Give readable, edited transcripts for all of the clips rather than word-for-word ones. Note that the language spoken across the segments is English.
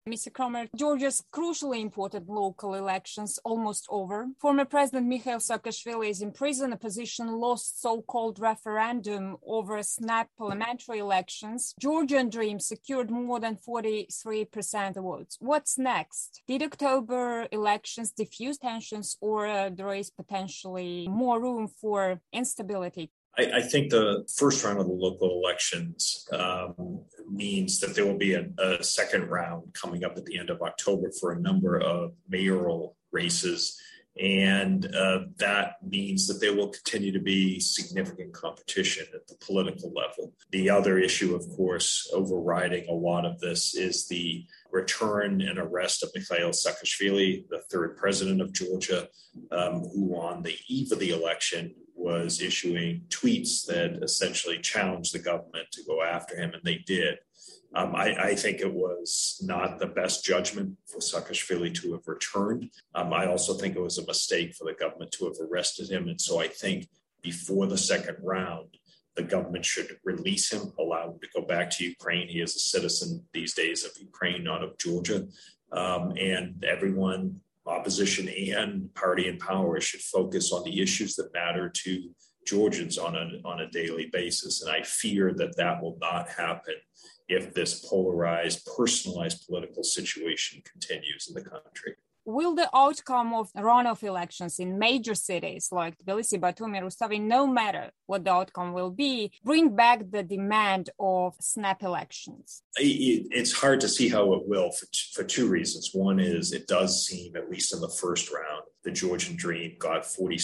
Mr. Kromer, Georgia's crucially important local elections almost over. Former President Mikhail Saakashvili is in prison. Opposition lost so-called referendum over snap parliamentary elections. Georgian Dream secured more than 43% of the votes. What's next? Did October elections diffuse tensions, or there is potentially more room for instability? I think the first round of the local elections means that there will be a second round coming up at the end of October for a number of mayoral races. And that means that there will continue to be significant competition at the political level. The other issue, of course, overriding a lot of this is the return and arrest of Mikhail Saakashvili, the third president of Georgia, who on the eve of the election was issuing tweets that essentially challenged the government to go after him, and they did. I think it was not the best judgment for Saakashvili to have returned. I also think it was a mistake for the government to have arrested him. And so I think before the second round, the government should release him, allow him to go back to Ukraine. He is a citizen these days of Ukraine, not of Georgia. And everyone, opposition and party in power, should focus on the issues that matter to Georgians on a daily basis. And I fear that that will not happen if this polarized, personalized political situation continues in the country. Will the outcome of runoff elections in major cities like Tbilisi, Batumi, Rustavi, no matter what the outcome will be, bring back the demand of snap elections? It's hard to see how it will for two reasons. One is it does seem, at least in the first round, the Georgian Dream got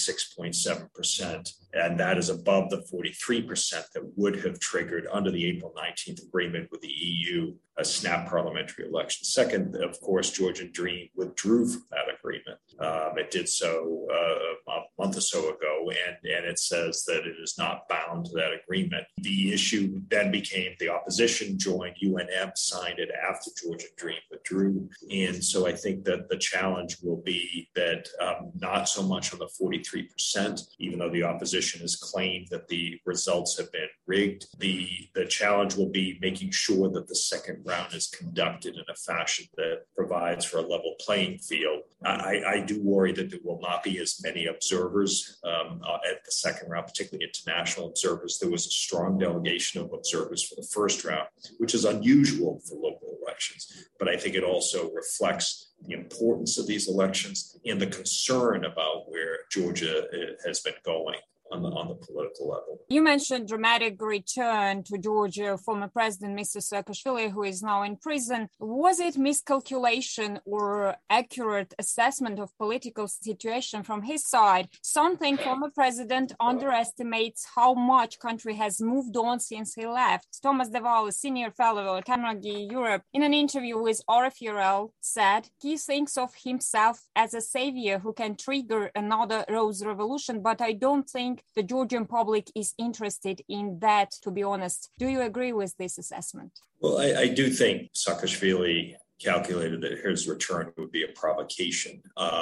46.7%, and that is above the 43% that would have triggered under the April 19th agreement with the EU a snap parliamentary election. Second, of course, Georgian Dream withdrew from that agreement. It did so a month or so ago, and it says that it is not bound to that agreement. The issue then became the opposition joined, UNM signed it after Georgian Dream withdrew. And so I think that the challenge will be that not so much on the 43%, even though the opposition has claimed that the results have been rigged. The challenge will be making sure that the second round is conducted in a fashion that provides for a level playing field. I do worry that there will not be as many observers at the second round, particularly international observers. There was a strong delegation of observers for the first round, which is unusual for local elections. But I think it also reflects the importance of these elections and the concern about where Georgia has been going on the political level. You mentioned dramatic return to Georgia, former President Mr. Saakashvili, who is now in prison. Was it miscalculation or accurate assessment of political situation from his side? Some think former president underestimates how much country has moved on since he left. Thomas Deval, a senior fellow at Carnegie Europe, in an interview with RFURL, said he thinks of himself as a savior who can trigger another Rose Revolution, but I don't think the Georgian public is interested in that, to be honest. Do you agree with this assessment? Well, I do think Saakashvili calculated that his return would be a provocation,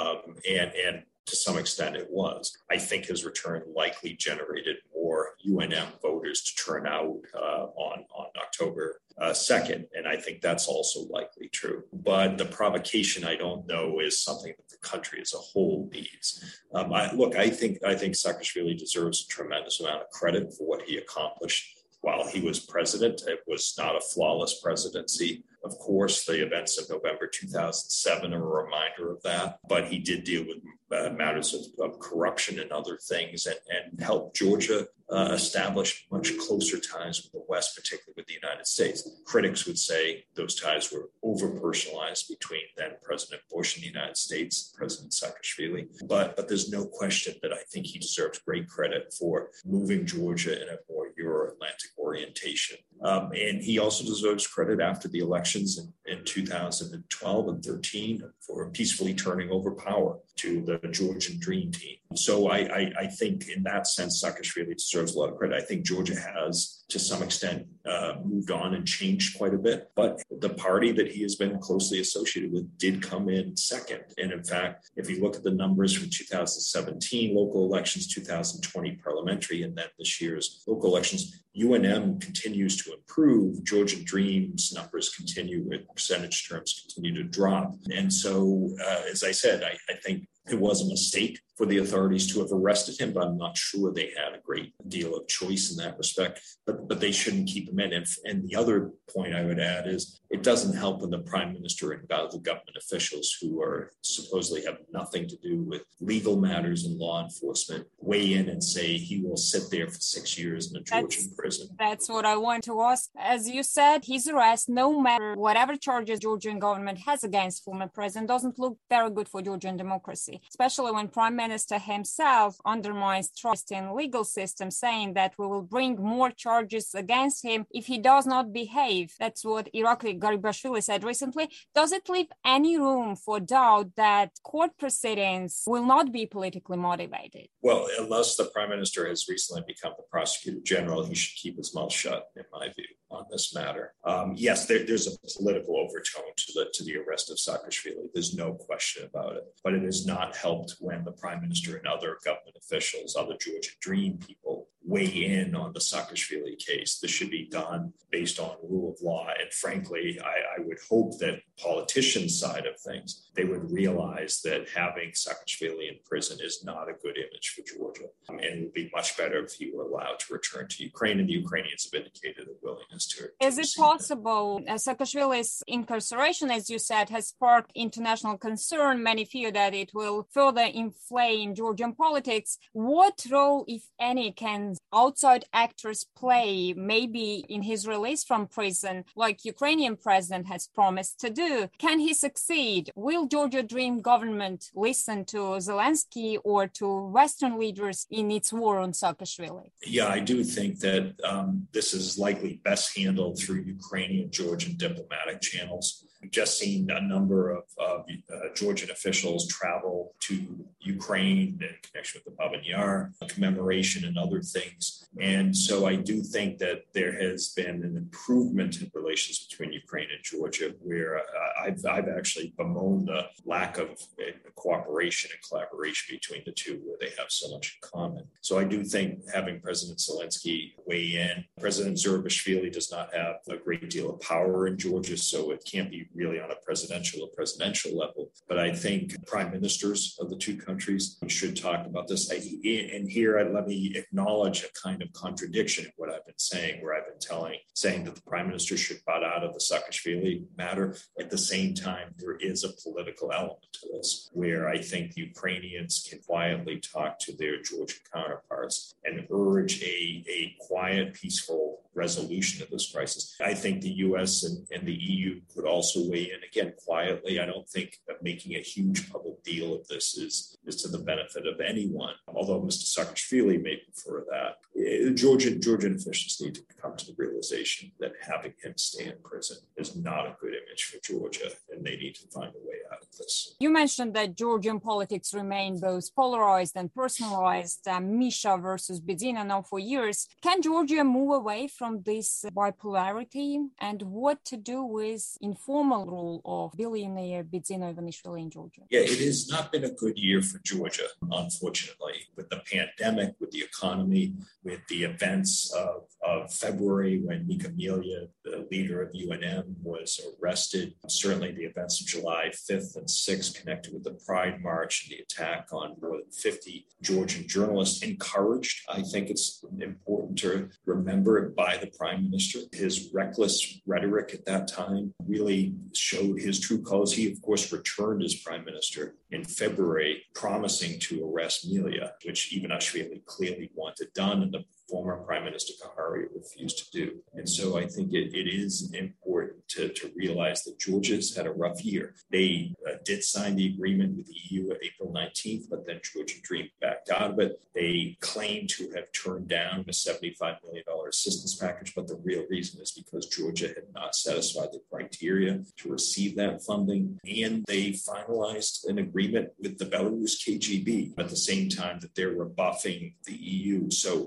and to some extent it was. I think his return likely generated more UNM voters to turn out on October 2nd, and I think that's also likely true. But the provocation, I don't know, is something that the country as a whole needs. I think Saakashvili deserves a tremendous amount of credit for what he accomplished while he was president. It was not a flawless presidency. Of course, the events of November 2007 are a reminder of that, but he did deal with matters of corruption and other things and helped Georgia establish much closer ties with the West, particularly with the United States. Critics would say those ties were over-personalized between then President Bush in the United States, President Saakashvili. But there's no question that I think he deserves great credit for moving Georgia in a more Euro-Atlantic orientation. And he also deserves credit after the elections in 2012 and 13 for peacefully turning over power to the Georgian Dream Team. So I think in that sense, Saakashvili deserves a lot of credit. I think Georgia has, to some extent, moved on and changed quite a bit. But the party that he has been closely associated with did come in second. And in fact, if you look at the numbers from 2017 local elections, 2020 parliamentary, and then this year's local elections, UNM continues to improve, Georgian Dream's numbers continue, in percentage terms, continue to drop. And so, as I said, I think it was a mistake for the authorities to have arrested him, but I'm not sure they had a great deal of choice in that respect. But they shouldn't keep him in. And the other point I would add is it doesn't help when the prime minister and other government officials who are supposedly have nothing to do with legal matters and law enforcement weigh in and say he will sit there for 6 years in a Georgian prison. That's what I want to ask. As you said, his arrest, no matter whatever charges Georgian government has against former president, doesn't look very good for Georgian democracy, especially when Prime Minister himself undermines trust in legal system, saying that we will bring more charges against him if he does not behave. That's what Irakli Garibashvili said recently. Does it leave any room for doubt that court proceedings will not be politically motivated? Well, unless the Prime Minister has recently become the Prosecutor General, he should keep his mouth shut, in my view, on this matter. Yes, there's a political overtone to the arrest of Saakashvili. There's no question about it. But it has not helped when the Prime Minister and other government officials, other Georgian Dream people, weigh in on the Saakashvili case. This should be done based on rule of law. And frankly, I would hope that politicians' side of things, they would realize that having Saakashvili in prison is not a good image for Georgia. And it would be much better if he were allowed to return to Ukraine. And the Ukrainians have indicated a willingness to Is it possible Saakashvili's incarceration, as you said, has sparked international concern? Many fear that it will further inflame Georgian politics. What role, if any, can outside actors play, maybe in his release from prison, like Ukrainian president has promised to do? Can he succeed? Will Georgia Dream government listen to Zelensky or to Western leaders in its war on Saakashvili? Yeah, I do think that this is likely best handled through Ukrainian Georgian diplomatic channels. We've just seen a number of Georgian officials travel to Ukraine in connection with the Baban Yar commemoration and other things. And so I do think that there has been an improvement in relations between Ukraine and Georgia, where I've actually bemoaned the lack of cooperation and collaboration between the two, where they have so much in common. So I do think having President Zelensky weigh in, President Zurabishvili does not have a great deal of power in Georgia, so it can't be really on a presidential level. But I think prime ministers of the two countries should talk about this. And here, let me acknowledge a kind of contradiction in what I've been saying, where I've been saying that the prime minister should butt out of the Saakashvili matter. At the same time, there is a political element to this, where I think the Ukrainians can quietly talk to their Georgian counterparts and urge a quiet, peaceful resolution of this crisis. I think the U.S. and the EU could also weigh in, again, quietly. I don't think that making a huge public deal of this is to the benefit of anyone, although Mr. Saakashvili may prefer that. Georgian officials need to come to the realization that having him stay in prison is not a good image for Georgia, and they need to find a way out of this. You mentioned that Georgian politics remain both polarized and personalized, Misha versus Bidzina now for years. Can Georgia move away from this bipolarity, and what to do with informal rule of billionaire Bidzina Ivanishvili in Georgia? Yeah, it has not been a good year for Georgia, unfortunately, with the pandemic, with the economy, with the events of February when Nika Melia, the leader of UNM, was arrested. Certainly the events of July 5th and 6th connected with the Pride March and the attack on more than 50 Georgian journalists encouraged. I think it's important to remember by the Prime Minister. His reckless rhetoric at that time really showed his true colors. He, of course, returned as Prime Minister in February, promising to arrest Melia, which Ivanishvili clearly wanted done, and the former Prime Minister Kahari refused to do. And so I think it is important to realize that Georgia's had a rough year. They did sign the agreement with the EU at April 19th, but then Georgian Dream backed out of it. They claim to have turned down a $75 million assistance package, but the real reason is because Georgia had not satisfied the criteria to receive that funding. And they finalized an agreement with the Belarus KGB at the same time that they're rebuffing the EU. So it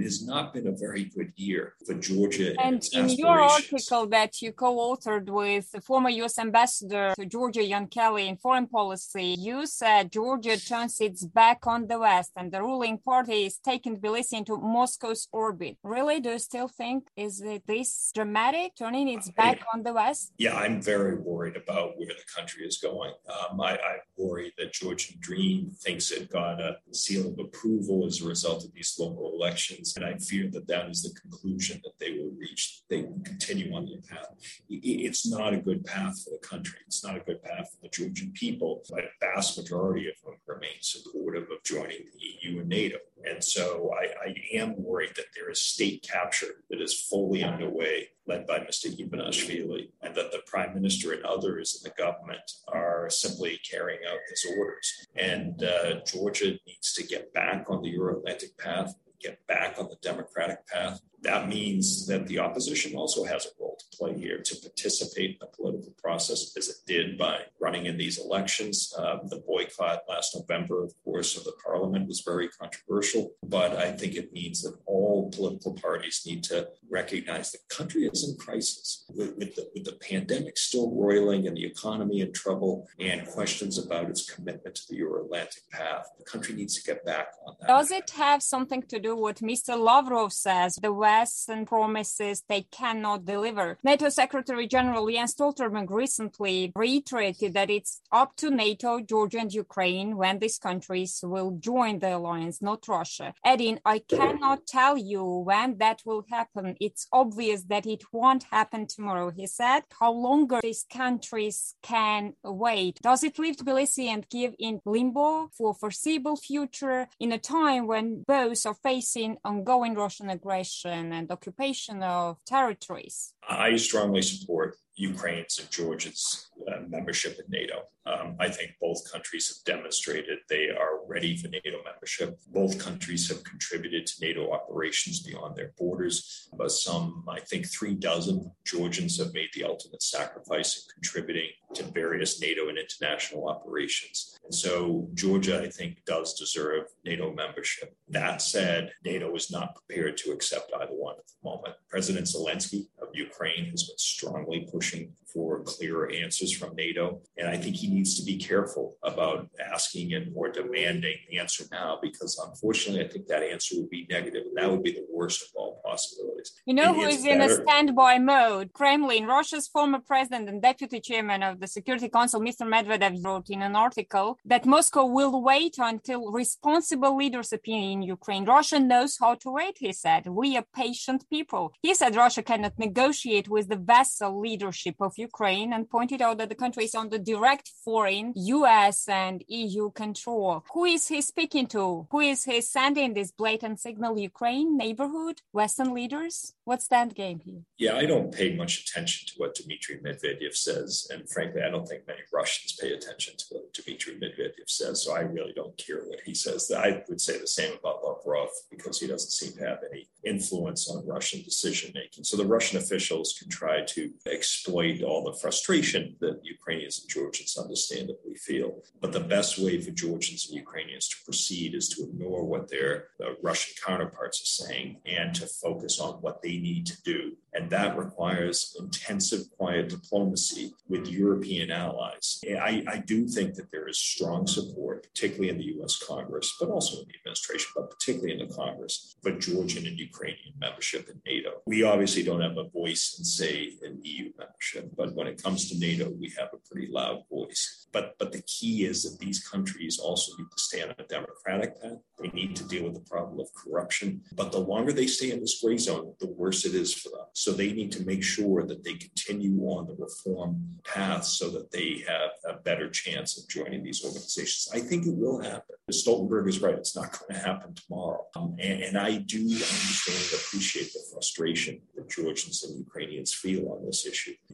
has not been a very good year for Georgia and its in your aspirations. article that you co-authored with the former U.S. ambassador to Georgia, John Kelly, in foreign policy, you said Georgia turns its back on the West and the ruling party is taking Tbilisi into Moscow's orbit. Really? Do you still think is it this dramatic, turning its back on the West? Yeah, I'm very worried about where the country is going. I'm worried that Georgian Dream thinks it got a seal of approval as a result of these local elections, and I fear that that is the conclusion that they will reach. They will continue on their path. It's not a good path for the country. It's not a good path for the Georgian people. But a vast majority of them remain supportive of joining the EU and NATO. And so I am worried that there is state capture that is fully underway, led by Mr. Ivanishvili, and that the prime minister and others in the government are simply carrying out his orders. And Georgia needs to get back on the Euro-Atlantic path, get back on the democratic path. That means that the opposition also has a role to play here, to participate in the political process as it did by running in these elections. The boycott last November, of course, of the parliament was very controversial, but I think it means that all political parties need to recognize the country is in crisis with the pandemic still roiling and the economy in trouble and questions about its commitment to the Euro-Atlantic path. The country needs to get back on that. Does it have something to do with Mr. Lavrov says the Western promises they cannot deliver? NATO Secretary General Jens Stoltenberg recently reiterated that it's up to NATO, Georgia and Ukraine when these countries will join the alliance, not Russia. Adding, I cannot tell you when that will happen. It's obvious that it won't happen tomorrow, he said. How longer these countries can wait? Does it leave Tbilisi and Kiev in limbo for foreseeable future in a time when both are facing ongoing Russian aggression and occupation of territories? I strongly support Ukraine's and Georgia's membership in NATO. I think both countries have demonstrated they are ready for NATO membership. Both countries have contributed to NATO operations beyond their borders. But I think 36 Georgians have made the ultimate sacrifice in contributing to various NATO and international operations. And so Georgia, I think, does deserve NATO membership. That said, NATO is not prepared to accept either one at the moment. President Zelensky of Ukraine has been strongly pushing for clearer answers from NATO. And I think he needs to be careful about asking and more demanding the answer now, because unfortunately, I think that answer would be negative. And that would be the worst of all possibilities. You know who is in a standby mode? Kremlin. Russia's former president and deputy chairman of the Security Council, Mr. Medvedev, wrote in an article that Moscow will wait until responsible leaders appear in Ukraine. Russia knows how to wait, he said. We are patient people. He said Russia cannot negotiate with the vassal leadership of Ukraine and pointed out that the country is under direct foreign US and EU control. Who is he speaking to? Who is he sending this blatant signal? Ukraine, neighborhood, Western leaders? What's that game here? Yeah, I don't pay much attention to what Dmitry Medvedev says. And frankly, I don't think many Russians pay attention to what Dmitry Medvedev says. So I really don't care what he says. I would say the same about Lavrov because he doesn't seem to have any influence on Russian decision making. So the Russian officials can try to exploit all the frustration that Ukrainians and Georgians understandably feel. But the best way for Georgians and Ukrainians to proceed is to ignore what their Russian counterparts are saying and to focus on what they need to do. And that requires intensive, quiet diplomacy with European allies. I do think that there is strong support, particularly in the U.S. Congress, but also in the administration, but particularly in the Congress, for Georgian and Ukrainian membership in NATO. We obviously don't have a voice in, say, in EU membership, but when it comes to NATO, we have a pretty loud voice. But the key is that these countries also need to stay on a democratic path. They need to deal with the problem of corruption. But the longer they stay in this gray zone, the worse it is for them. So they need to make sure that they continue on the reform path so that they have a better chance of joining these organizations. I think it will happen. Stoltenberg is right. It's not going to happen tomorrow. And I do understand and appreciate the frustration that Georgians and Ukrainians feel on this issue.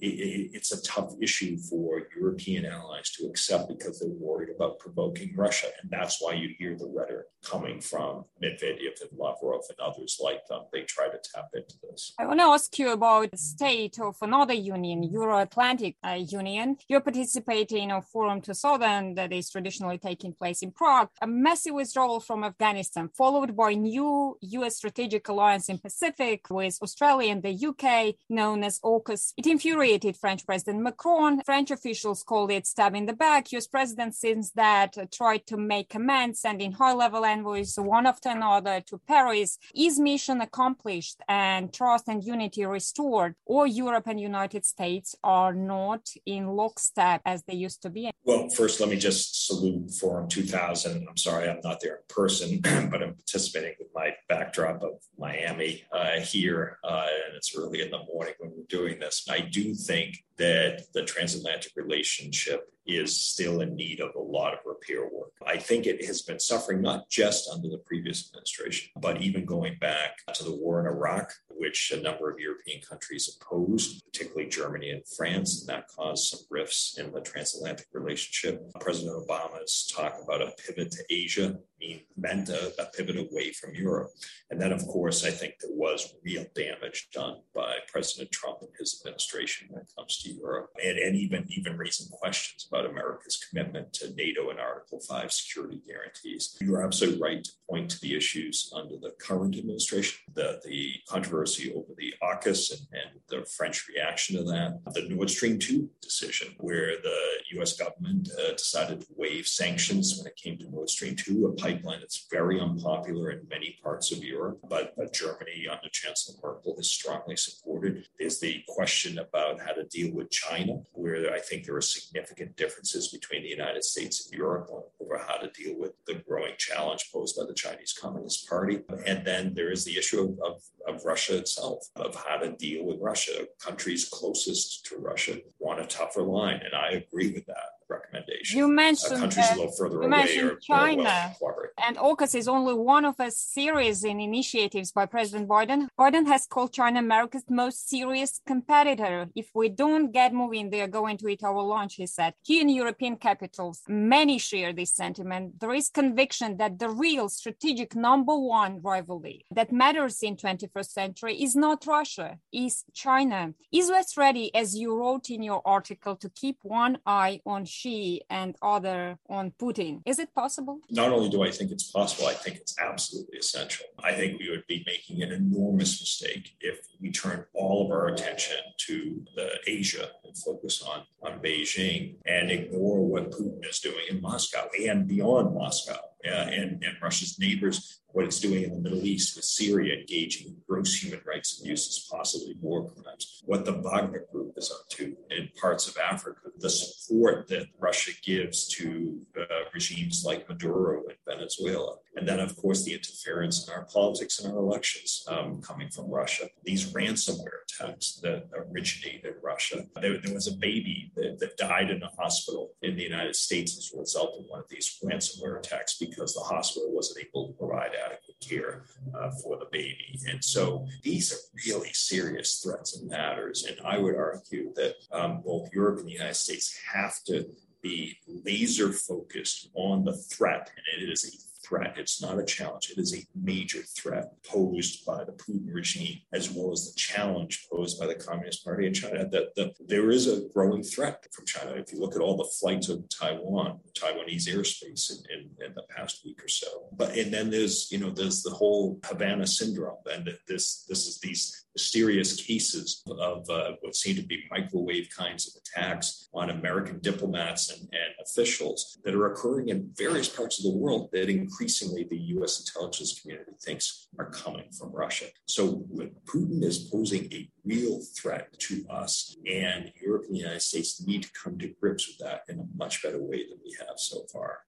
it's a tough issue for European allies to accept because they're worried about provoking Russia. And that's why you hear the rhetoric coming from Medvedev and Lavrov and others like them. They try to tap into this. I want to ask you about the state of another union, Euro-Atlantic Union. You're participating in a Forum 2000 that is traditionally taking place in Prague. A massive withdrawal from Afghanistan, followed by new U.S. strategic alliance in Pacific with Australia and the UK, known as AUKUS. It infuriated French President Macron. French officials called it stab in the back. U.S. President since that tried to make amends, sending high-level envoys one after another to Paris. Is mission accomplished and trust and unity restored, or Europe and United States are not in lockstep as they used to be? Well, first, let me just salute Forum 2000. I'm sorry I'm not there in person, but I'm participating with my backdrop of Miami here, and it's early in the morning when we're doing this. I do think that the transatlantic relationship is still in need of a lot of repair work. I think it has been suffering not just under the previous administration, but even going back to the war in Iraq, which a number of European countries opposed, particularly Germany and France, and that caused some rifts in the transatlantic relationship. President Obama's talk about a pivot to Asia meant a pivot away from Europe. And then, of course, I think there was real damage done by President Trump and his administration when it comes to Europe, and even raising questions about America's commitment to NATO and Article 5 security guarantees. You're absolutely right to point to the issues under the current administration, the controversy over the AUKUS and the French reaction to that, the Nord Stream 2 decision, where the U.S. government decided to waive sanctions when it came to Nord Stream 2, a pipeline that's very unpopular in many parts of Europe, but Germany under Chancellor Merkel is strongly supported. There's the question about how to deal with China, where I think there are significant differences between the United States and Europe over how to deal with the growing challenge posed by the Chinese Communist Party. And then there is the issue of Russia itself, of how to deal with Russia. Countries closest to Russia want a tougher line, and I agree with that recommendation. You mentioned countries a little further away or China, and AUKUS is only one of a series in initiatives by President Biden. Biden has called China America's most serious competitor. If we don't get moving, they are going to eat our lunch, he said. Here in European capitals, many share this sentiment. There is conviction that the real strategic number one rivalry that matters in 21st century is not Russia, is China. Is West ready, as you wrote in your article, to keep one eye on Xi and other on Putin? Is it possible? Not only do I think it's possible, I think it's absolutely essential. I think we would be making an enormous mistake if we turn all of our attention to Asia and focus on Beijing and ignore what Putin is doing in Moscow and beyond Moscow and Russia's neighbors, what it's doing in the Middle East with Syria, engaging in gross human rights abuses, possibly war crimes, what the Wagner Group is up to in parts of Africa, the support that Russia gives to regimes like Maduro in Venezuela, and then, of course, the interference in our politics and our elections coming from Russia. These ransomware attacks that originate in Russia. There was a baby that died in a hospital in the United States as a result of one of these ransomware attacks because the hospital wasn't able to provide adequate care for the baby. And so these are really serious threats and matters. And I would argue that both Europe and the United States have to be laser focused on the threat. And it is a threat. It's not a challenge. It is a major threat posed by the Putin regime, as well as the challenge posed by the Communist Party in China. There is a growing threat from China. If you look at all the flights of Taiwanese airspace in the past week or so. And then there's the whole Havana syndrome, and this is these mysterious cases of what seem to be microwave kinds of attacks on American diplomats and officials that are occurring in various parts of the world that increasingly the U.S. intelligence community thinks are coming from Russia. So Putin is posing a real threat to us, and Europe and the United States need to come to grips with that in a much better way than we have so far.